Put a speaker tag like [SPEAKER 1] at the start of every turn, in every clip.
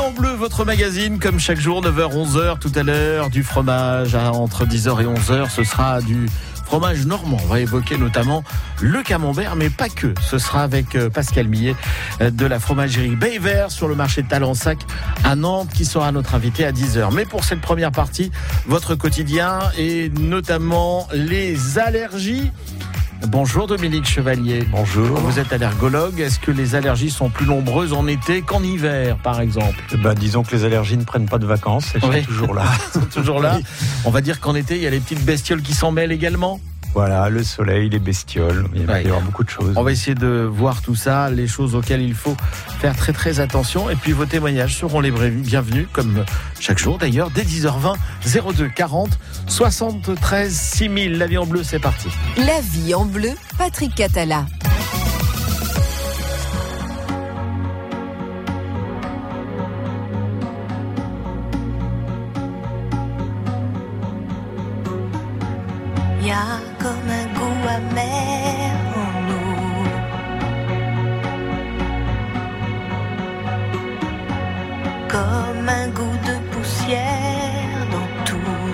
[SPEAKER 1] en bleu, votre magazine, comme chaque jour, 9h, 11h, tout à l'heure, du fromage entre 10h et 11h, ce sera du fromage normand. On va évoquer notamment le camembert, mais pas que. Ce sera avec Pascal Millet de la fromagerie Bayvert sur le marché de Talensac à Nantes, qui sera notre invité à 10h. Mais pour cette première partie, votre quotidien et notamment les allergies. Bonjour Dominique Chevalier.
[SPEAKER 2] Bonjour.
[SPEAKER 1] Vous êtes allergologue. Est-ce que les allergies sont plus nombreuses en été qu'en hiver, par exemple ?
[SPEAKER 2] Disons que les allergies ne prennent pas de vacances. Elles sont toujours là.
[SPEAKER 1] Elles sont toujours là.
[SPEAKER 2] Oui.
[SPEAKER 1] On va dire qu'en été, il y a les petites bestioles qui s'en mêlent également.
[SPEAKER 2] Voilà, le soleil, les bestioles. Il va y avoir beaucoup de choses.
[SPEAKER 1] On va essayer de voir tout ça, les choses auxquelles il faut faire très très attention. Et puis vos témoignages seront les bienvenus, comme chaque jour d'ailleurs, dès 10h20, 02 40 73 6000. La vie en bleu, c'est parti.
[SPEAKER 3] La vie en bleu, Patrick Catala.
[SPEAKER 4] Y a comme un goût amer en nous, comme un goût de poussière dans tout,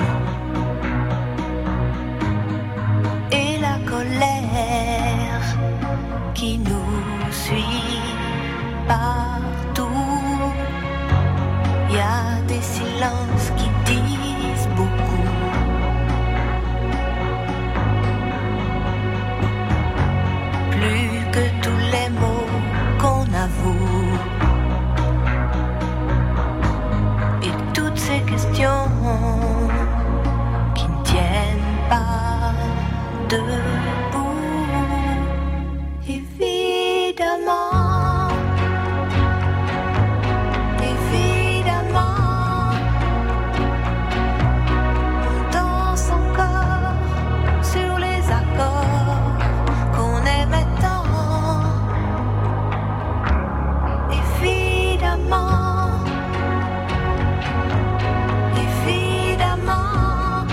[SPEAKER 4] et la colère qui nous suit partout. Y a des silences qui disent beaucoup. Plus que tous les mots qu'on avoue, et toutes ces questions qui ne tiennent pas debout. Évidemment, évidemment, on danse encore sur les accords qu'on aimait tant. Évidemment, évidemment,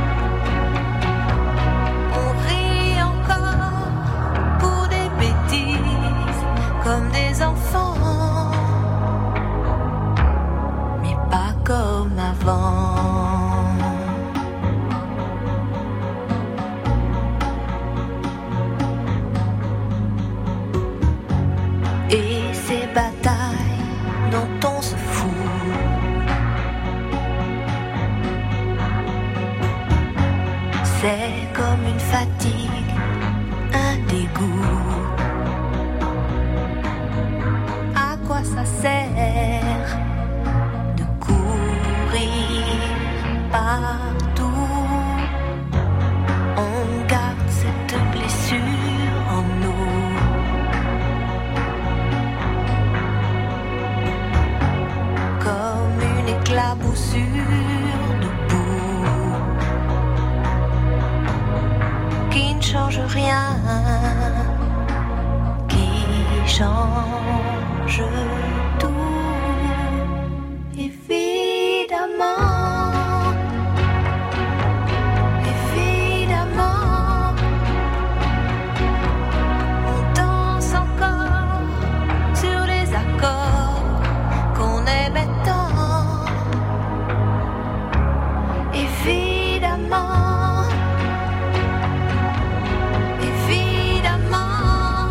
[SPEAKER 4] on rit encore pour des bêtises comme des enfants, mais pas comme avant. Et ces batailles dont on se fout, c'est comme une fatigue, un dégoût. À quoi ça sert de courir partout? On garde cette blessure en nous. Comme une éclaboussure de boue qui ne change rien, qui change tout. Évidemment, évidemment, on danse encore sur les accords qu'on aimait tant. Évidemment, évidemment,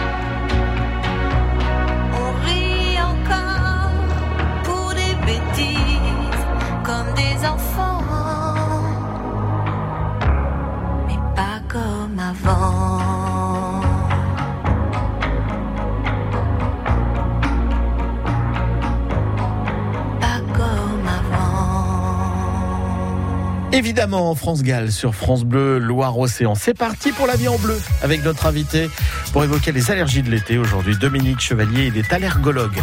[SPEAKER 4] on rit encore pour des bêtises comme des enfants, mais pas comme avant. Pas comme avant.
[SPEAKER 1] Évidemment, France Gall sur France Bleu, Loire-Océan. C'est parti pour la vie en bleu avec notre invité pour évoquer les allergies de l'été. Aujourd'hui, Dominique Chevalier, il est allergologue.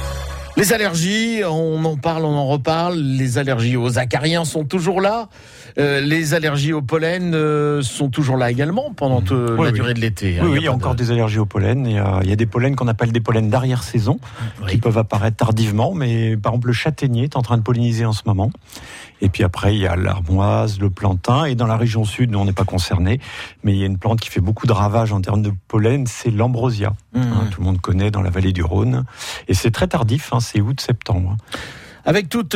[SPEAKER 1] Les allergies, on en parle, on en reparle. Les allergies aux acariens sont toujours là. Les allergies au pollen sont toujours là également pendant la durée de l'été.
[SPEAKER 2] Oui, il y a encore des allergies au pollen. Il y a des pollens qu'on appelle des pollens d'arrière-saison qui peuvent apparaître tardivement, mais par exemple le châtaignier est en train de polliniser en ce moment. Et puis après, il y a l'armoise, le plantain. Et dans la région sud, nous, on n'est pas concernés. Mais il y a une plante qui fait beaucoup de ravages en termes de pollen, c'est l'ambrosia. Tout le monde connaît dans la vallée du Rhône. Et c'est très tardif, c'est août-septembre.
[SPEAKER 1] Avec toutes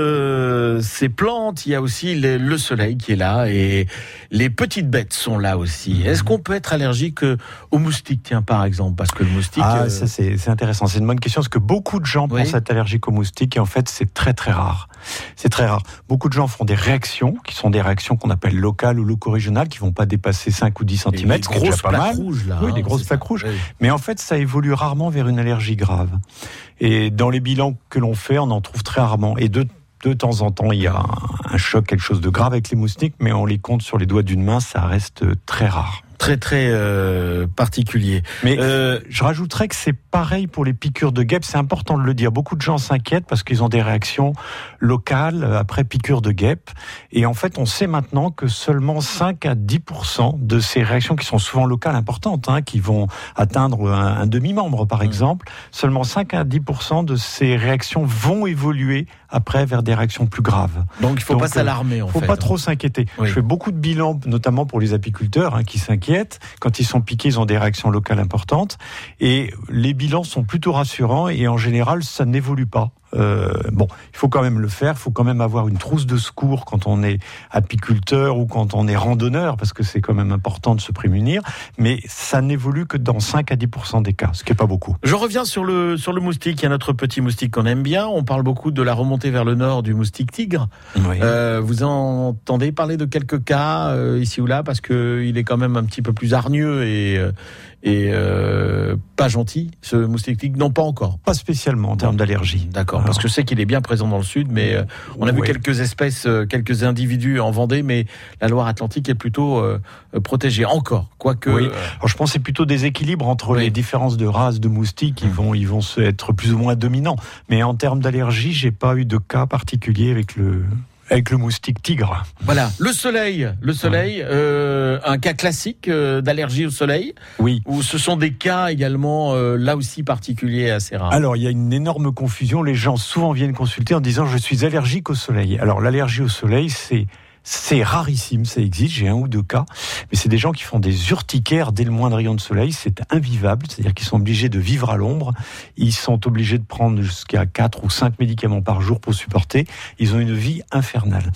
[SPEAKER 1] ces plantes, il y a aussi le soleil qui est là et les petites bêtes sont là aussi. Est-ce qu'on peut être allergique aux moustiques, tiens, par exemple? Parce que le moustique...
[SPEAKER 2] ça c'est intéressant, c'est une bonne question, parce que beaucoup de gens pensent être allergiques aux moustiques et en fait c'est très très rare. C'est très rare. Beaucoup de gens font des réactions, qui sont des réactions qu'on appelle locales ou loco-régionales, qui vont pas dépasser 5 ou 10 cm,
[SPEAKER 1] ce qui est déjà pas mal. Rouges, là,
[SPEAKER 2] des grosses plaques rouges. Oui. Mais en fait, ça évolue rarement vers une allergie grave. Et dans les bilans que l'on fait, on en trouve très rarement. Et de temps en temps, il y a un choc, quelque chose de grave avec les moustiques, mais on les compte sur les doigts d'une main, ça reste très rare.
[SPEAKER 1] Très particulier.
[SPEAKER 2] Mais je rajouterais que c'est pareil pour les piqûres de guêpes, c'est important de le dire. Beaucoup de gens s'inquiètent parce qu'ils ont des réactions locales après piqûres de guêpes. Et en fait, on sait maintenant que seulement 5 à 10% de ces réactions qui sont souvent locales importantes, qui vont atteindre un demi-membre par exemple, seulement 5 à 10% de ces réactions vont évoluer après vers des réactions plus graves.
[SPEAKER 1] Donc il ne faut pas s'alarmer
[SPEAKER 2] Il ne faut pas trop s'inquiéter. Oui. Je fais beaucoup de bilans, notamment pour les apiculteurs qui s'inquiètent. Quand ils sont piqués, ils ont des réactions locales importantes. Et les bilans sont plutôt rassurants et en général, ça n'évolue pas. Il faut quand même le faire, il faut quand même avoir une trousse de secours quand on est apiculteur ou quand on est randonneur, parce que c'est quand même important de se prémunir, mais ça n'évolue que dans 5 à 10% des cas, ce qui n'est pas beaucoup.
[SPEAKER 1] Je reviens sur le moustique, il y a notre petit moustique qu'on aime bien, on parle beaucoup de la remontée vers le nord du moustique tigre. Oui. Vous entendez parler de quelques cas ici ou là, parce qu'il est quand même un petit peu plus hargneux et pas gentil, ce moustique tigre? Non, pas encore.
[SPEAKER 2] Pas spécialement en termes d'allergie.
[SPEAKER 1] D'accord, parce que je sais qu'il est bien présent dans le sud, mais on a vu quelques espèces, quelques individus en Vendée, mais la Loire-Atlantique est plutôt protégée encore, quoique...
[SPEAKER 2] Oui. Alors, je pense que c'est plutôt des équilibres entre les différences de races de moustiques qui vont être plus ou moins dominants. Mais en termes d'allergie, j'ai pas eu de cas particulier avec le moustique tigre.
[SPEAKER 1] Voilà, le soleil, un cas classique d'allergie au soleil.
[SPEAKER 2] Oui.
[SPEAKER 1] Ou ce sont des cas également, là aussi particuliers, assez rares.
[SPEAKER 2] Alors, il y a une énorme confusion. Les gens souvent viennent consulter en disant « je suis allergique au soleil ». Alors, l'allergie au soleil, c'est rarissime, ça existe, j'ai 1 ou 2 cas, mais c'est des gens qui font des urticaires dès le moindre rayon de soleil, c'est invivable, c'est-à-dire qu'ils sont obligés de vivre à l'ombre, ils sont obligés de prendre jusqu'à 4 ou 5 médicaments par jour pour supporter, ils ont une vie infernale.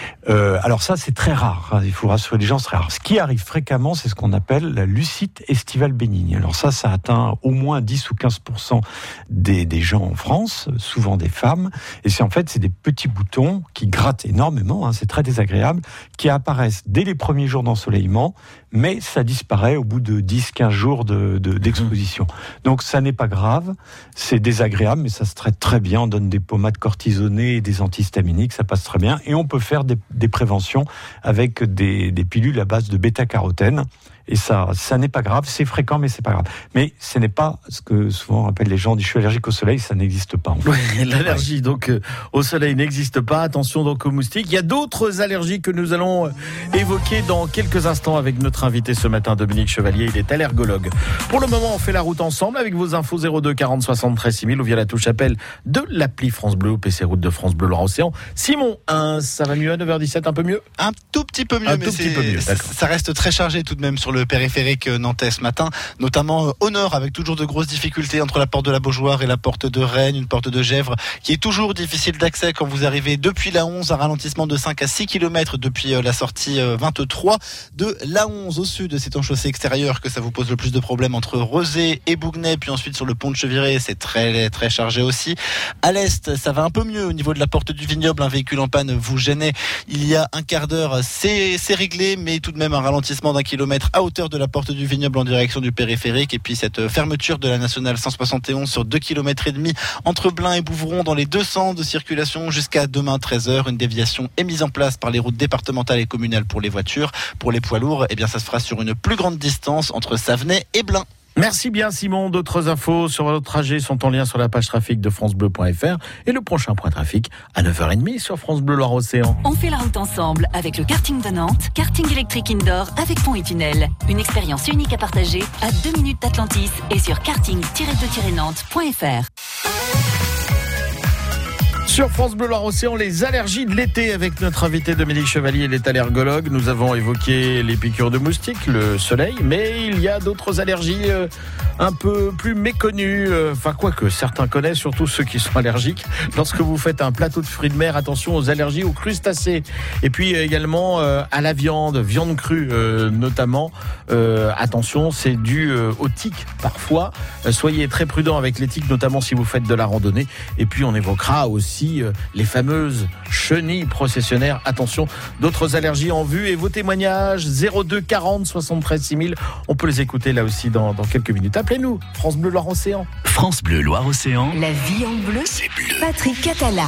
[SPEAKER 2] Alors ça, c'est très rare, il faut rassurer les gens, c'est très rare. Ce qui arrive fréquemment, c'est ce qu'on appelle la lucite estivale bénigne. Alors ça atteint au moins 10 ou 15% des gens en France, souvent des femmes, et c'est des petits boutons qui grattent énormément, c'est très désagréable, qui apparaissent dès les premiers jours d'ensoleillement, mais ça disparaît au bout de 10-15 jours d'exposition. Donc ça n'est pas grave, c'est désagréable, mais ça se traite très bien. On donne des pommades cortisonnées et des antihistaminiques, ça passe très bien. Et on peut faire des préventions avec des pilules à base de bêta-carotène. Et ça n'est pas grave, c'est fréquent, mais c'est pas grave. Mais ce n'est pas ce que souvent on appelle les gens, je suis allergique au soleil, ça n'existe pas. En fait.
[SPEAKER 1] Oui, l'allergie donc au soleil n'existe pas. Attention donc aux moustiques. Il y a d'autres allergies que nous allons évoquer dans quelques instants avec notre invité ce matin, Dominique Chevalier. Il est allergologue. Pour le moment, on fait la route ensemble avec vos infos 02 40 73 6000 ou via la touche appel de l'appli France Bleu au PC Route de France Bleu Loire-Océan. Simon, ça va mieux à 9h17, un peu mieux?
[SPEAKER 5] Un tout petit peu mieux, ça reste très chargé tout de même sur le périphérique nantais ce matin, notamment au nord, avec toujours de grosses difficultés entre la porte de la Beaujoire et la porte de Rennes, une porte de Gesvres qui est toujours difficile d'accès quand vous arrivez depuis la 11, un ralentissement de 5 à 6 km depuis la sortie 23 de la 11 au sud. C'est en chaussée extérieure que ça vous pose le plus de problèmes entre Rezé et Bougnay, puis ensuite sur le pont de Cheviré, c'est très très chargé aussi. À l'est, ça va un peu mieux au niveau de la porte du Vignoble, un véhicule en panne vous gênait il y a un quart d'heure, c'est réglé, mais tout de même un ralentissement d'1 kilomètre à hauteur de la porte du Vignoble en direction du périphérique, et puis cette fermeture de la nationale 171 sur 2,5 km entre Blain et Bouvron dans les deux sens de circulation jusqu'à demain 13h. Une déviation est mise en place par les routes départementales et communales pour les voitures. Pour les poids lourds, ça se fera sur une plus grande distance entre Savenay et Blain.
[SPEAKER 1] Merci bien Simon, d'autres infos sur votre trajet sont en lien sur la page trafic de francebleu.fr et le prochain point trafic à 9h30 sur France Bleu Loire-Océan.
[SPEAKER 6] On fait la route ensemble avec le karting de Nantes, karting électrique indoor avec pont et tunnel. Une expérience unique à partager à 2 minutes d'Atlantis et sur karting-de-nantes.fr.
[SPEAKER 1] Sur France Bleu Loire-Océan, les allergies de l'été avec notre invité Dominique Chevalier, il est allergologue. Nous avons évoqué les piqûres de moustiques, le soleil, mais il y a d'autres allergies un peu plus méconnues. Enfin, quoique, certains connaissent, surtout ceux qui sont allergiques. Lorsque vous faites un plateau de fruits de mer, attention aux allergies aux crustacés. Et puis également à la viande crue notamment. Attention, c'est dû aux tiques parfois. Soyez très prudents avec les tiques, notamment si vous faites de la randonnée. Et puis on évoquera aussi les fameuses chenilles processionnaires. Attention, d'autres allergies en vue et vos témoignages 02 40 73 6000. On peut les écouter là aussi dans quelques minutes. Appelez-nous, France Bleu Loire-Océan.
[SPEAKER 7] France Bleu Loire-Océan.
[SPEAKER 3] La vie en bleu, c'est bleu. Patrick Catala.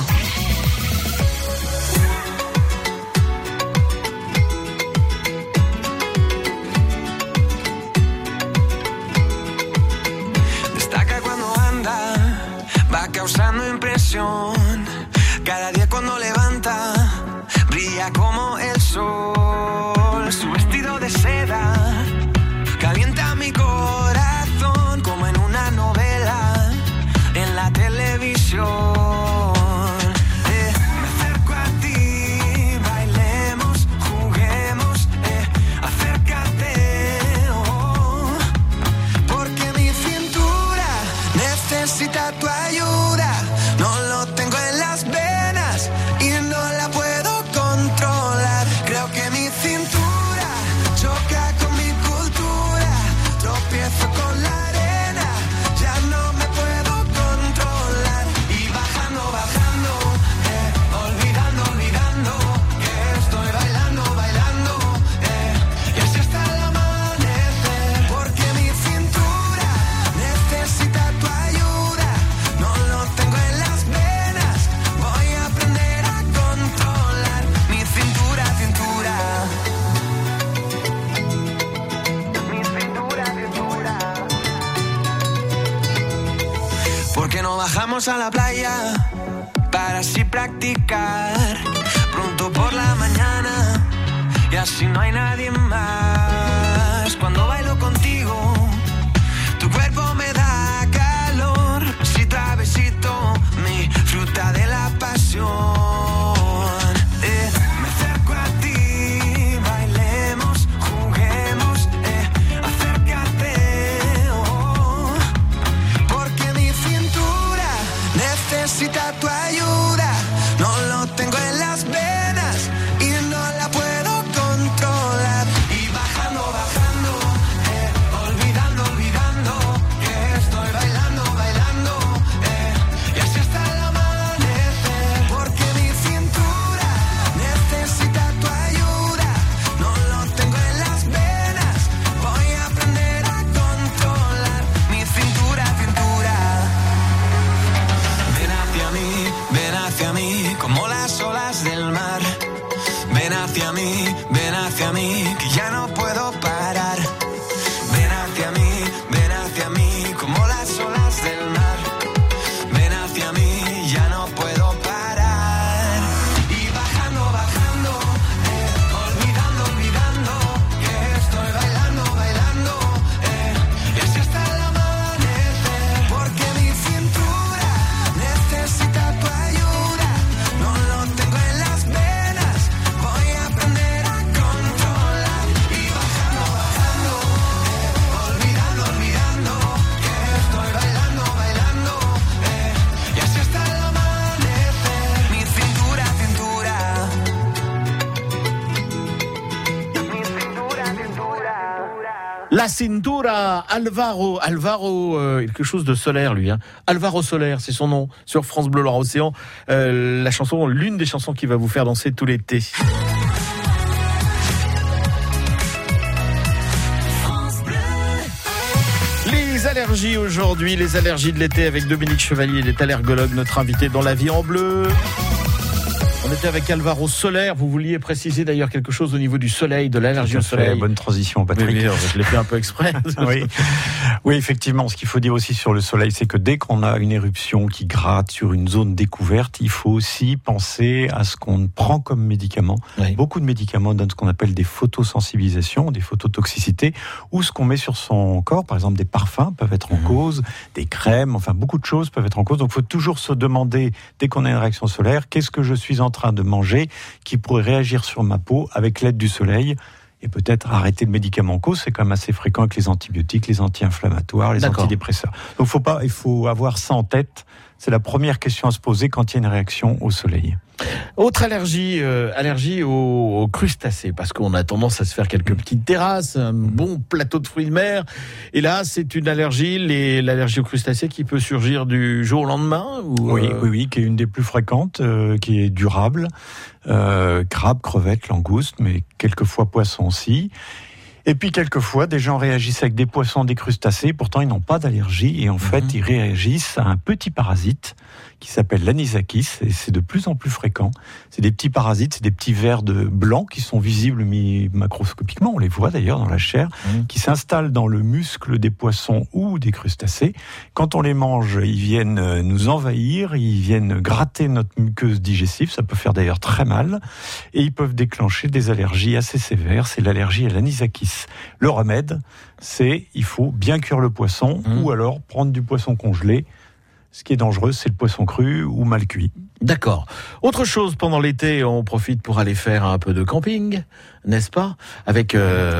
[SPEAKER 8] Destaca cuando anda, va causando impresión. Cada día cuando levanta, brilla como el sol. Su vestido de seda calienta mi corazón como en una novela en la televisión. Me acerco a ti, bailemos, juguemos, acércate, porque mi cintura necesita tu ayuda. No lo tengo en las venas y no la puedo controlar. Creo que mi cintura choca con mi cultura. Tropiezo con la arena, ya no me puedo controlar. Y bajando, bajando, olvidando, olvidando que estoy bailando, bailando, y así hasta el amanecer. Porque mi cintura necesita tu ayuda. No lo tengo en las venas, voy a aprender a controlar mi cintura, cintura. Mi cintura, cintura. Porque no bajamos a la playa para así practicar pronto por la mañana y así no hay nadie más. Cuando bailo contigo, tu cuerpo me da calor, besito a besito, mi fruta de la pasión. Me acerco a ti, bailemos, juguemos, acércate, porque mi cintura necesita tu ayuda. No lo tengo en las venas y no la puedo controlar. Y bajando, bajando, olvidando, olvidando que estoy bailando, bailando, y así hasta el amanecer. Porque mi cintura necesita tu ayuda. No lo tengo en las venas, voy a aprender a controlar mi cintura, cintura. Ven hacia mí, como las olas del mar. Ven hacia mí, que ya no puedo parar. Ven hacia mí, como las olas del mar. Ven hacia mí, ya no puedo parar. Y bajando, bajando, olvidando, olvidando que estoy bailando, bailando, y así hasta el amanecer. Porque mi cintura necesita tu ayuda. No lo tengo en las venas, voy a aprender a controlar. Y bajando, bajando, olvidando, olvidando que estoy bailando, bailando, y así hasta el amanecer. Mi cintura, cintura. Mi cintura, cintura.
[SPEAKER 1] La cintura, Alvaro, quelque chose de solaire lui, hein. Alvaro Soler, c'est son nom, sur France Bleu Loire-Océan. La chanson, l'une des chansons qui va vous faire danser tout l'été. Les allergies aujourd'hui, les allergies de l'été avec Dominique Chevalier, il est allergologue, notre invité dans La Vie en Bleu. On était avec Alvaro Soler. Vous vouliez préciser d'ailleurs quelque chose au niveau du soleil, de l'allergie au soleil.
[SPEAKER 2] Bonne transition, Patrick.
[SPEAKER 1] Oui, je l'ai fait un peu exprès.
[SPEAKER 2] Oui, effectivement. Ce qu'il faut dire aussi sur le soleil, c'est que dès qu'on a une éruption qui gratte sur une zone découverte, il faut aussi penser à ce qu'on prend comme médicament. Oui. Beaucoup de médicaments donnent ce qu'on appelle des photosensibilisations, des phototoxicités, ou ce qu'on met sur son corps. Par exemple, des parfums peuvent être en cause, des crèmes, enfin beaucoup de choses peuvent être en cause. Donc il faut toujours se demander, dès qu'on a une réaction solaire, qu'est-ce que je suis en train de manger qui pourrait réagir sur ma peau avec l'aide du soleil, et peut-être arrêter le médicament en cause. C'est quand même assez fréquent avec les antibiotiques, les anti-inflammatoires, les antidépresseurs. Donc il faut avoir ça en tête. C'est la première question à se poser quand il y a une réaction au soleil.
[SPEAKER 1] Autre allergie, allergie aux crustacés, parce qu'on a tendance à se faire quelques petites terrasses, un bon plateau de fruits de mer, et là c'est une allergie, l'allergie aux crustacés qui peut surgir du jour au lendemain
[SPEAKER 2] Oui, qui est une des plus fréquentes, qui est durable, crabe, crevettes, langoustes, mais quelquefois poissons aussi. Et puis quelquefois, des gens réagissent avec des poissons, des crustacés, pourtant ils n'ont pas d'allergie, et en fait ils réagissent à un petit parasite qui s'appelle l'anisakis, et c'est de plus en plus fréquent. C'est des petits parasites, c'est des petits vers de blanc qui sont visibles macroscopiquement, on les voit d'ailleurs dans la chair, qui s'installent dans le muscle des poissons ou des crustacés. Quand on les mange, ils viennent nous envahir, ils viennent gratter notre muqueuse digestive, ça peut faire d'ailleurs très mal, et ils peuvent déclencher des allergies assez sévères, c'est l'allergie à l'anisakis. Le remède, c'est il faut bien cuire le poisson ou alors prendre du poisson congelé. Ce qui est dangereux, c'est le poisson cru ou mal cuit.
[SPEAKER 1] D'accord. Autre chose, pendant l'été, on profite pour aller faire un peu de camping, n'est-ce pas ? Avec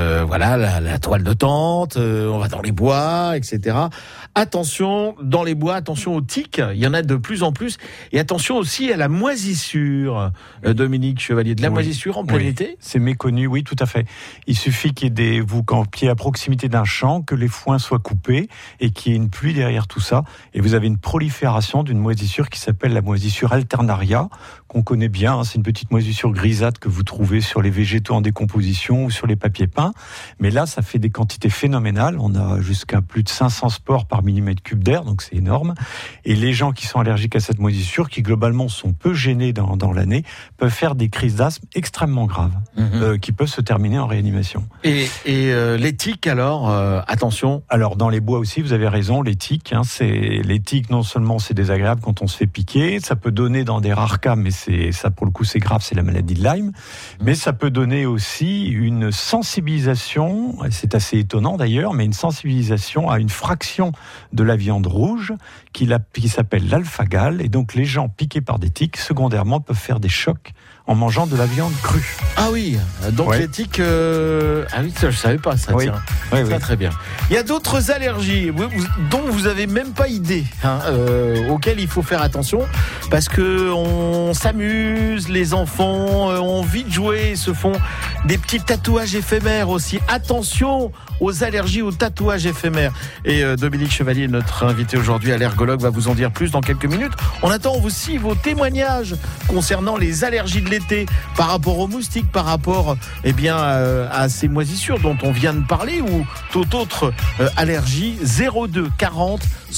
[SPEAKER 1] la toile de tente, on va dans les bois, etc. Attention, dans les bois, attention aux tiques, il y en a de plus en plus. Et attention aussi à la moisissure, Dominique Chevalier, de la moisissure en plein été.
[SPEAKER 2] C'est méconnu, oui, tout à fait. Il suffit qu'il y ait vous campiez à proximité d'un champ, que les foins soient coupés et qu'il y ait une pluie derrière tout ça. Et vous avez une prolifération d'une moisissure qui s'appelle la moisissure alternaria, qu'on connaît bien. C'est une petite moisissure grisâtre que vous trouvez sur les végétaux en décomposition ou sur les papiers peints. Mais là, ça fait des quantités phénoménales. On a jusqu'à plus de 500 spores par millimètre cube d'air, donc c'est énorme. Et les gens qui sont allergiques à cette moisissure, qui globalement sont peu gênés dans l'année, peuvent faire des crises d'asthme extrêmement graves, qui peuvent se terminer en réanimation.
[SPEAKER 1] Et les tiques, alors, attention.
[SPEAKER 2] Alors, dans les bois aussi, vous avez raison, les tiques, les tiques, non seulement c'est désagréable quand on se fait piquer, ça peut donner dans des rares cas, mais ça pour le coup c'est grave, c'est la maladie de Lyme, mais ça peut donner aussi une sensibilisation, c'est assez étonnant d'ailleurs, mais une sensibilisation à une fraction de la viande rouge qui s'appelle l'alpha-gal, et donc les gens piqués par des tiques, secondairement, peuvent faire des chocs en mangeant de la viande crue.
[SPEAKER 1] Ah oui, donc les tiques... Ah oui, ça, je savais pas ça, tiens. Oui. Très bien. Il y a d'autres allergies dont vous avez même pas idée, auxquelles il faut faire attention, parce que on s'amuse, les enfants ont envie de jouer, se font des petits tatouages éphémères aussi. Attention aux allergies aux tatouages éphémères. Et Dominique Chevalier, notre invité aujourd'hui, allergologue, va vous en dire plus dans quelques minutes. On attend aussi vos témoignages concernant les allergies de l'été, par rapport aux moustiques, par rapport à ces moisissures dont on vient de parler, ou toute autre allergie. 02 40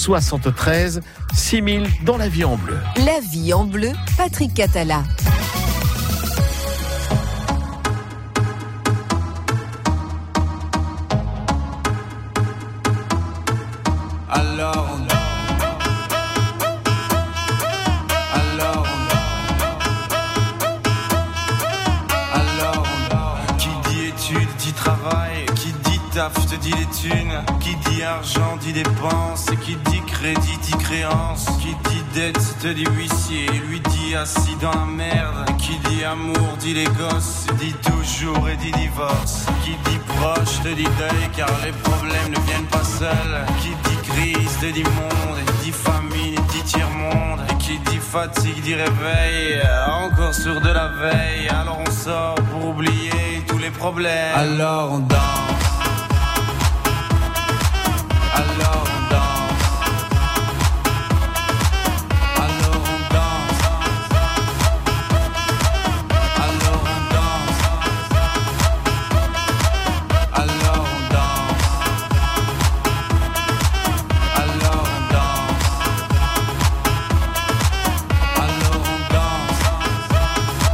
[SPEAKER 1] 73 6000 dans La Vie en Bleu.
[SPEAKER 3] La Vie en Bleu, Patrick Catala.
[SPEAKER 8] Taf te dit les thunes, qui dit argent dit dépenses, et qui dit crédit dit créance, qui dit dette te dit huissier, lui dit assis dans la merde, qui dit amour dit les gosses, dit toujours et dit divorce, qui dit proche te dit deuil car les problèmes ne viennent pas seuls, qui dit crise te dit monde, et dit famine dit tiers-monde, et qui dit fatigue dit réveil, encore sourd de la veille, alors on sort pour oublier tous les problèmes, alors on danse. Alors on danse, alors on danse, alors on danse, alors on danse, alors on danse, alors on danse.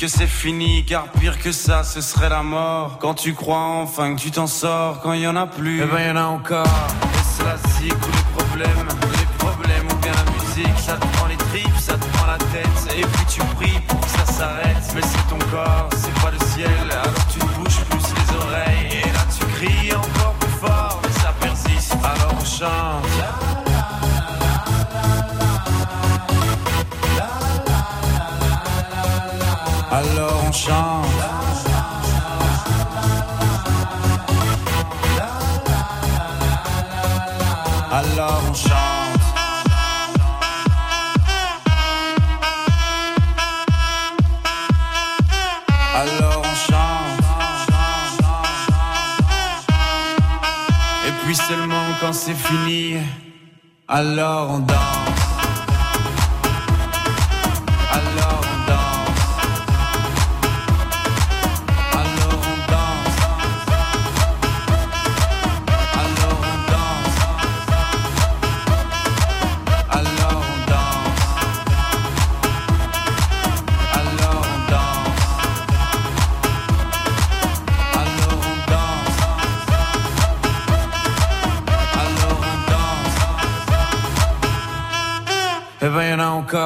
[SPEAKER 8] c'est fini, car pire que ça, ce serait la mort. Quand tu crois enfin que tu t'en sors, quand il y en a plus, eh ben y en a encore. Et c'est la zig ou les problèmes ou bien la musique, ça te prend les tripes, ça te prend la tête, et puis tu pries pour que ça s'arrête. Mais c'est ton corps, c'est pas le ciel, alors tu te bouges plus les oreilles, et là tu cries encore plus fort, mais ça persiste, alors on chante. Alors on chante. Alors on chante. Alors on chante. Et puis seulement quand c'est fini, alors on danse. Alors on danse. Alors on danse. Alors on danse. Alors on danse. Alors on danse. Alors on danse. Alors on danse. Eh ben y'en a encore.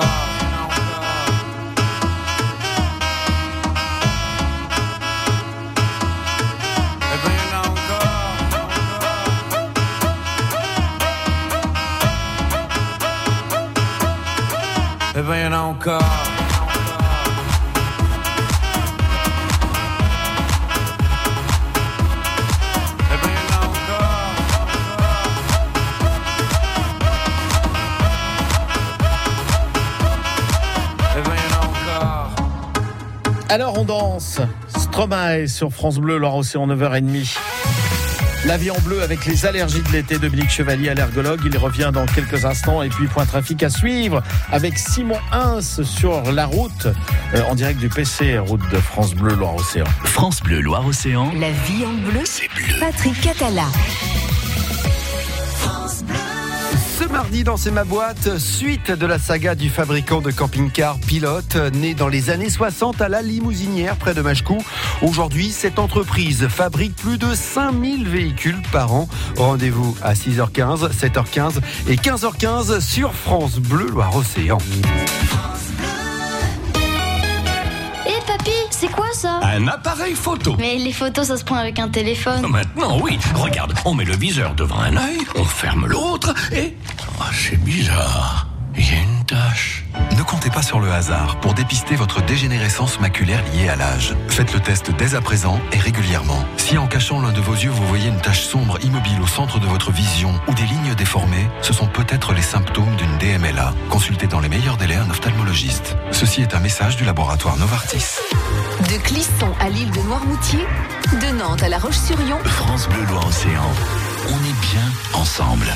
[SPEAKER 8] Eh ben y'en a encore. Eh ben y'en a encore. Eh ben y'en a encore.
[SPEAKER 1] Alors on danse. Stromae sur France Bleu, Loire-Océan, 9h30. La vie en bleu avec les allergies de l'été. Dominique Chevalier, allergologue. Il revient dans quelques instants. Et puis, point trafic à suivre avec Simon Hins sur la route, en direct du PC, route de France Bleu, Loire-Océan.
[SPEAKER 7] France Bleu, Loire-Océan.
[SPEAKER 3] La vie en bleu,
[SPEAKER 7] C'est bleu.
[SPEAKER 3] Patrick Catala.
[SPEAKER 9] Ce mardi dans C'est ma boîte, suite de la saga du fabricant de camping-car Pilote, né dans les années 60 à la Limousinière près de Machecou. Aujourd'hui, cette entreprise fabrique plus de 5000 véhicules par an. Rendez-vous à 6h15, 7h15 et 15h15 sur France Bleu Loire-Océan.
[SPEAKER 10] Papy, c'est quoi ça?
[SPEAKER 11] Un appareil photo.
[SPEAKER 10] Mais les photos, ça se prend avec un téléphone.
[SPEAKER 11] Maintenant, oui. Regarde, on met le viseur devant un œil, on ferme l'autre et... Oh, c'est bizarre. Il y a une tache.
[SPEAKER 12] Ne comptez pas sur le hasard pour dépister votre dégénérescence maculaire liée à l'âge. Faites le test dès à présent et régulièrement. Si en cachant l'un de vos yeux, vous voyez une tache sombre immobile au centre de votre vision ou des lignes déformées, ce sont peut-être les symptômes d'une DMLA. Consultez dans les meilleurs délais un ophtalmologiste. Ceci est un message du laboratoire Novartis.
[SPEAKER 3] De Clisson à l'île de Noirmoutier, de Nantes à La Roche-sur-Yon.
[SPEAKER 7] France Bleu, Loire-Océan. On est bien ensemble.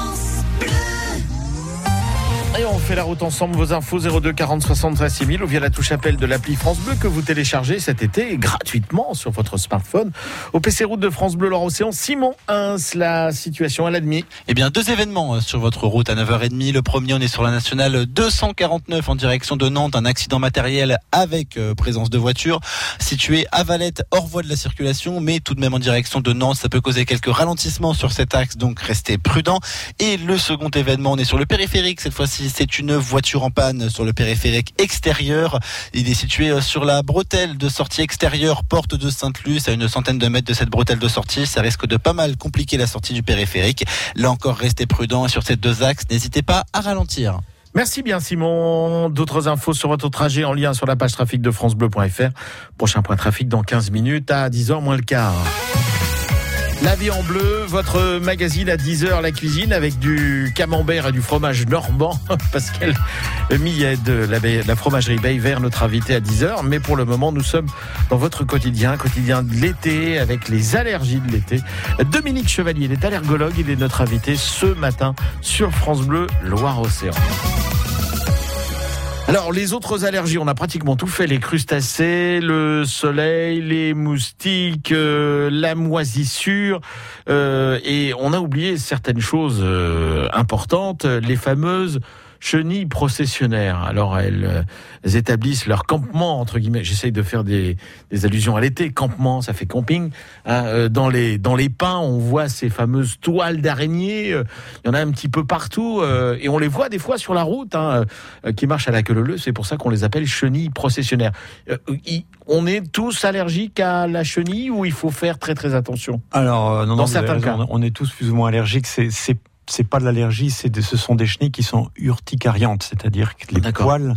[SPEAKER 1] Et on fait la route ensemble. Vos infos 02 40 73 6000 ou via la touche appel de l'appli France Bleu que vous téléchargez cet été gratuitement sur votre smartphone. Au PC route de France Bleu Loire-Océan. Simon Hins, la situation à la demi.
[SPEAKER 5] Eh bien, 2 événements sur votre route à 9h30. Le premier, on est sur la nationale 249 en direction de Nantes. Un accident matériel avec présence de voiture situé à Valette, hors voie de la circulation, mais tout de même en direction de Nantes. Ça peut causer quelques ralentissements sur cet axe, donc restez prudents. Et le second événement, on est sur le périphérique. Cette fois-ci, c'est une voiture en panne sur le périphérique extérieur. Il est situé sur la bretelle de sortie extérieure, porte de Sainte-Luce, à une centaine de mètres de cette bretelle de sortie. Ça risque de pas mal compliquer la sortie du périphérique. Là encore, restez prudents sur ces deux axes. N'hésitez pas à ralentir.
[SPEAKER 1] Merci bien Simon. D'autres infos sur votre trajet en lien sur la page trafic de francebleu.fr. Prochain point trafic dans 15 minutes à 10h moins le quart. La vie en bleu, votre magazine à 10h, la cuisine avec du camembert et du fromage normand. Pascal Millet de la fromagerie Bay vers notre invité à 10h. Mais pour le moment, nous sommes dans votre quotidien de l'été avec les allergies de l'été. Dominique Chevalier, il est allergologue, il est notre invité ce matin sur France Bleu Loire-Océan. Alors, les autres allergies, on a pratiquement tout fait. Les crustacés, le soleil, les moustiques, la moisissure. Et on a oublié certaines choses importantes. Les fameuses chenilles processionnaires. Alors elles établissent leur campement, entre guillemets. J'essaye de faire des allusions à l'été. Campement, ça fait camping. Dans les pins, on voit ces fameuses toiles d'araignées. Il y en a un petit peu partout. Et on les voit des fois sur la route, qui marchent à la queue leu. C'est pour ça qu'on les appelle chenilles processionnaires. On est tous allergiques à la chenille ou il faut faire très très attention?
[SPEAKER 2] Alors, non,
[SPEAKER 1] dans certains cas,
[SPEAKER 2] on est tous plus ou moins allergiques. C'est pas de l'allergie, ce sont des chenilles qui sont urticariantes, c'est-à-dire que les poils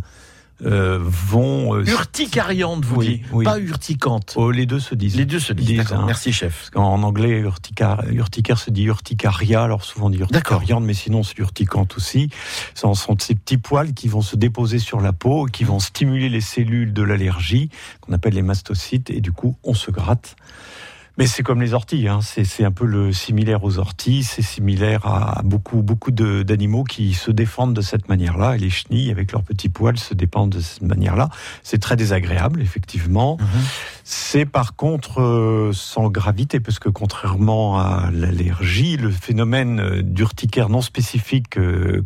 [SPEAKER 2] vont...
[SPEAKER 1] urticariantes, vous dites, oui. Pas urticantes.
[SPEAKER 2] Oh, les deux se disent.
[SPEAKER 1] Les deux se disent, d'accord. Merci, chef.
[SPEAKER 2] En anglais, urticaire se dit urticaria, alors souvent on dit urticariante, mais sinon c'est urticante aussi. Ce sont ces petits poils qui vont se déposer sur la peau, qui vont stimuler les cellules de l'allergie, qu'on appelle les mastocytes, et du coup, on se gratte. Mais c'est comme les orties, c'est un peu similaire aux orties, c'est similaire à beaucoup d'animaux qui se défendent de cette manière-là, et les chenilles, avec leurs petits poils, se défendent de cette manière-là. C'est très désagréable, effectivement. C'est par contre sans gravité, parce que contrairement à l'allergie, le phénomène d'urticaire non spécifique,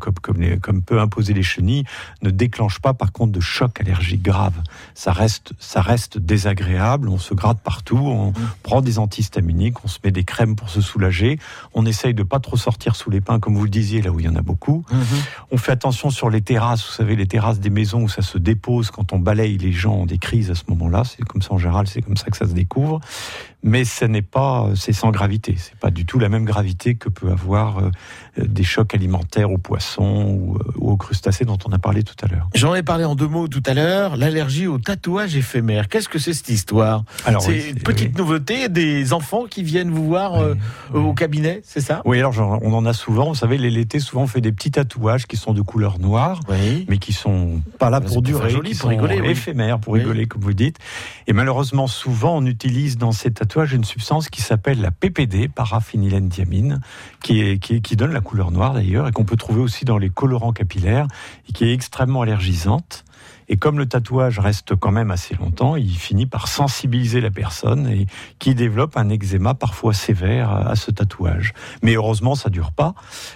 [SPEAKER 2] comme peut imposer les chenilles, ne déclenche pas par contre de choc allergique grave. Ça reste désagréable, on se gratte partout, on prend des antihistaminiques, on se met des crèmes pour se soulager, on essaye de pas trop sortir sous les pins, comme vous le disiez, là où il y en a beaucoup. On fait attention sur les terrasses, vous savez, les terrasses des maisons où ça se dépose, quand on balaye, les gens ont des crises à ce moment-là, c'est comme ça en général, c'est comme ça que ça se découvre, mais c'est sans gravité, c'est pas du tout la même gravité que peut avoir des chocs alimentaires aux poissons ou aux crustacés dont on a parlé tout à l'heure.
[SPEAKER 1] J'en ai parlé en 2 mots tout à l'heure, l'allergie aux tatouages éphémères. Qu'est-ce que c'est cette histoire? Alors, c'est une petite nouveauté, des enfants qui viennent vous voir au cabinet, c'est ça?
[SPEAKER 2] Oui, alors on en a souvent, vous savez, l'été souvent on fait des petits tatouages qui sont de couleur noire, mais qui sont pas là pour durer,
[SPEAKER 1] pour rigoler,
[SPEAKER 2] éphémères, pour rigoler comme vous dites. Et malheureusement souvent on utilise dans ces tatouages une substance qui s'appelle la PPD, paraphénylenediamine, qui donne la couleur noire d'ailleurs, et qu'on peut trouver aussi dans les colorants capillaires, et qui est extrêmement allergisante. Et comme le tatouage reste quand même assez longtemps, il finit par sensibiliser la personne et qui développe un eczéma parfois sévère à ce tatouage. Mais heureusement, ça dure pas.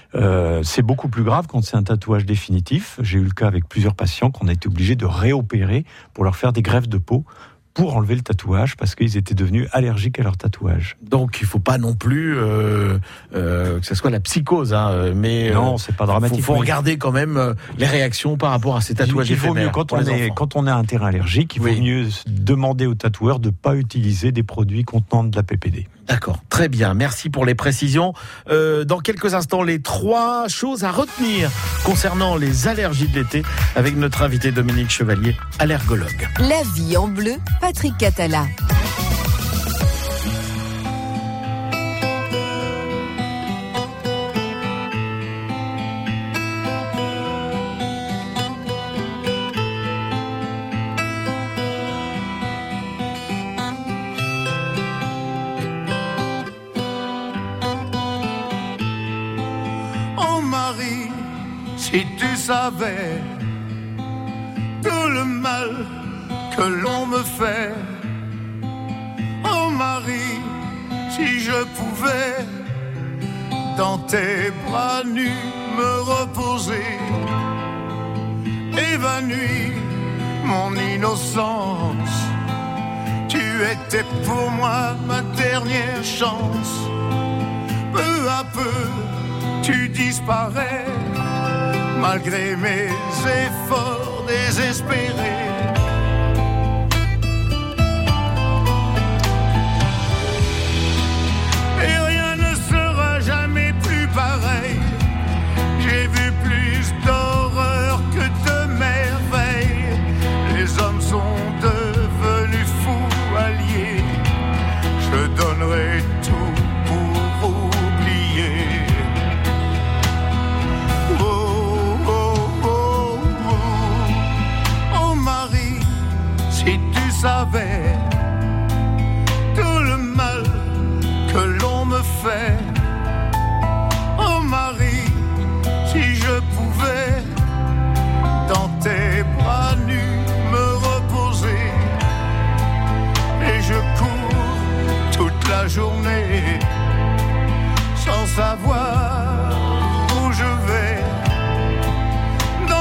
[SPEAKER 2] C'est beaucoup plus grave quand c'est un tatouage définitif. J'ai eu le cas avec plusieurs patients qu'on a été obligés de réopérer pour leur faire des greffes de peau pour enlever le tatouage parce qu'ils étaient devenus allergiques à leur tatouage.
[SPEAKER 1] Donc il ne faut pas non plus que ce soit la psychose, mais
[SPEAKER 2] non, c'est pas dramatique.
[SPEAKER 1] Il faut regarder quand même les réactions par rapport à ces tatouages éphémères.
[SPEAKER 2] Il vaut mieux quand on a un terrain allergique, il vaut mieux demander au tatoueur de ne pas utiliser des produits contenant de la PPD.
[SPEAKER 1] D'accord, très bien, merci pour les précisions. Dans quelques instants, les 3 choses à retenir concernant les allergies de l'été avec notre invité Dominique Chevalier, allergologue.
[SPEAKER 3] La vie en bleu, Patrick Catala.
[SPEAKER 13] Si tu savais tout le mal que l'on me fait, oh Marie, si je pouvais dans tes bras nus me reposer, évanouir mon innocence, tu étais pour moi ma dernière chance. Peu à peu, tu disparais. Malgré mes efforts désespérés, et rien ne sera jamais plus pareil. J'ai vu plus d'horreur que de merveilles. Les hommes sont devenus fous alliés. Je donnerai tout pour oublier. Si tu savais tout le mal que l'on me fait, oh Marie, si je pouvais dans tes bras nus me reposer, et je cours toute la journée sans savoir où je vais.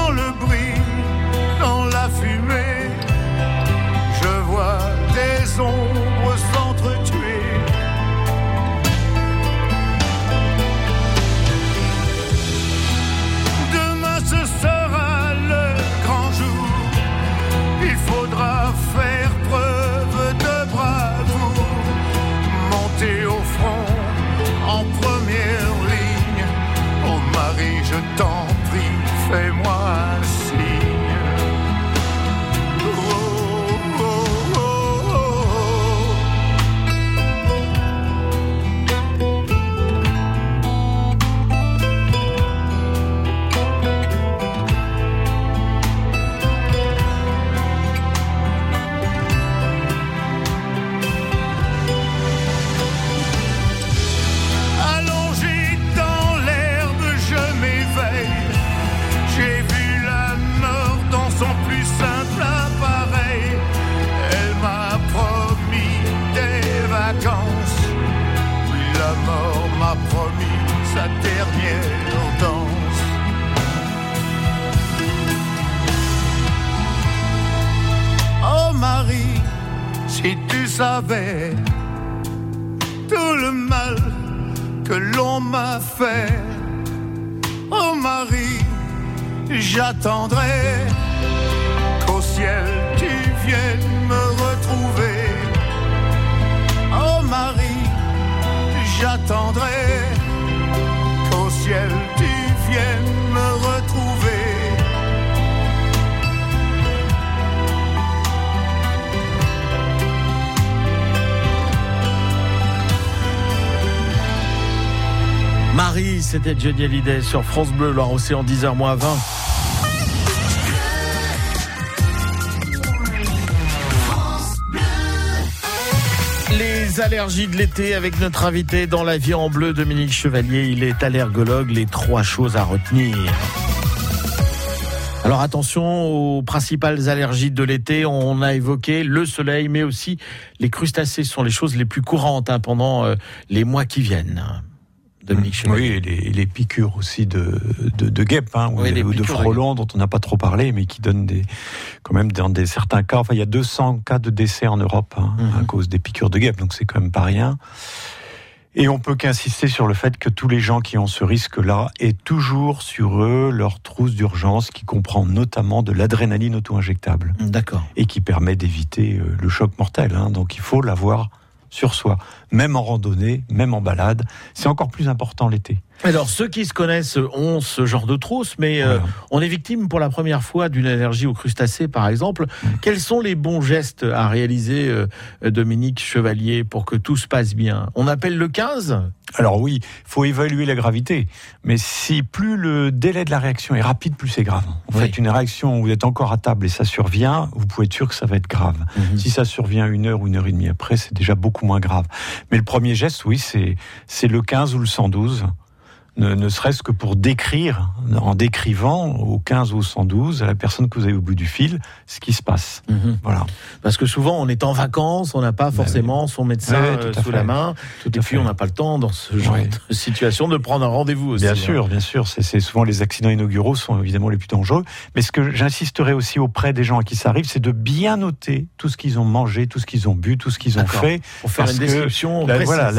[SPEAKER 13] savais tout le mal que l'on m'a fait. Oh Marie, j'attendrai qu'au ciel tu viennes me retrouver. Oh Marie, j'attendrai qu'au ciel tu viennes me retrouver.
[SPEAKER 1] Marie, c'était Johnny Hallyday sur France Bleu, Loire-Océan, 10h-20. Les allergies de l'été avec notre invité dans La Vie en Bleu, Dominique Chevalier. Il est allergologue, les 3 choses à retenir. Alors attention aux principales allergies de l'été. On a évoqué le soleil, mais aussi les crustacés sont les choses les plus courantes pendant les mois qui viennent. Dominique Chevalier.
[SPEAKER 2] Oui, les piqûres aussi de guêpes, ou de frelons dont on n'a pas trop parlé, mais qui donnent quand même dans certains cas. Enfin, il y a 200 cas de décès en Europe à cause des piqûres de guêpes, donc c'est quand même pas rien. Et on peut qu'insister sur le fait que tous les gens qui ont ce risque-là aient toujours sur eux leur trousse d'urgence qui comprend notamment de l'adrénaline auto-injectable.
[SPEAKER 1] D'accord.
[SPEAKER 2] Et qui permet d'éviter le choc mortel. Donc il faut l'avoir sur soi, même en randonnée, même en balade. C'est encore plus important l'été.
[SPEAKER 1] Alors, ceux qui se connaissent ont ce genre de trousse, mais on est victime pour la première fois d'une allergie aux crustacés, par exemple. Quels sont les bons gestes à réaliser, Dominique Chevalier, pour que tout se passe bien ? On appelle le 15 ?
[SPEAKER 2] Alors oui, il faut évaluer la gravité, mais si plus le délai de la réaction est rapide, plus c'est grave. En fait, une réaction où vous êtes encore à table et ça survient, vous pouvez être sûr que ça va être grave. Si ça survient 1 heure ou 1 heure et demie après, c'est déjà beaucoup moins grave. Mais le premier geste, oui, c'est le 15 ou le 112. Ne serait-ce que pour décrire, en décrivant au 15 ou au 112 à la personne que vous avez au bout du fil, ce qui se passe. Voilà.
[SPEAKER 1] Parce que souvent, on est en vacances, on n'a pas forcément son médecin sous la main, et puis on n'a pas le temps, dans ce genre de situation, de prendre un rendez-vous aussi.
[SPEAKER 2] Bien sûr. C'est souvent les accidents inauguraux sont évidemment les plus dangereux. Mais ce que j'insisterai aussi auprès des gens à qui ça arrive, c'est de bien noter tout ce qu'ils ont mangé, tout ce qu'ils ont bu, tout ce qu'ils ont fait.
[SPEAKER 1] Pour faire une description précise.
[SPEAKER 2] Voilà,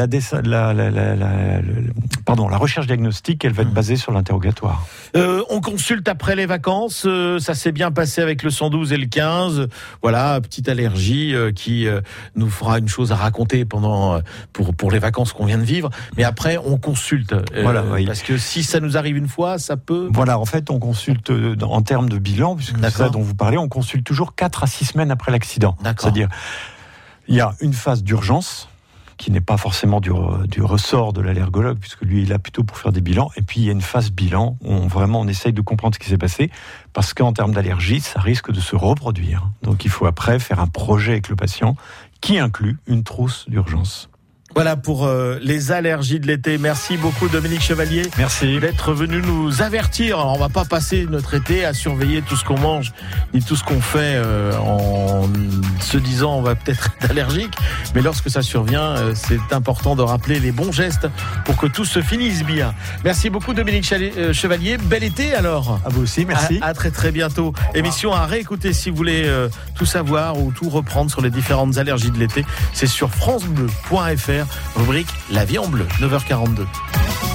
[SPEAKER 2] la recherche diagnostique, elle va être basée sur l'interrogatoire.
[SPEAKER 1] On consulte après les vacances. Ça s'est bien passé avec le 112 et le 15. Voilà, petite allergie qui nous fera une chose à raconter pour les vacances qu'on vient de vivre. Mais après, on consulte. Parce que si ça nous arrive une fois, ça peut...
[SPEAKER 2] Voilà, en fait, on consulte en termes de bilan, puisque c'est ça dont vous parlez, on consulte toujours 4 à 6 semaines après l'accident. C'est-à-dire, il y a une phase d'urgence, qui n'est pas forcément du ressort de l'allergologue, puisque lui il est là plutôt pour faire des bilans. Et puis il y a une phase bilan où on essaye de comprendre ce qui s'est passé, parce qu'en termes d'allergie, ça risque de se reproduire. Donc il faut après faire un projet avec le patient qui inclut une trousse d'urgence.
[SPEAKER 1] Voilà pour les allergies de l'été. Merci beaucoup Dominique Chevalier.
[SPEAKER 2] Merci
[SPEAKER 1] d'être venu nous avertir. Alors on va pas passer notre été à surveiller tout ce qu'on mange ni tout ce qu'on fait en se disant on va peut-être être allergique. Mais lorsque ça survient, c'est important de rappeler les bons gestes pour que tout se finisse bien. Merci beaucoup Dominique Chevalier. Bel été alors.
[SPEAKER 2] À vous aussi, merci.
[SPEAKER 1] À très très bientôt. Émission à réécouter si vous voulez tout savoir ou tout reprendre sur les différentes allergies de l'été. C'est sur francebleu.fr. Rubrique La Vie en Bleu, 9h42.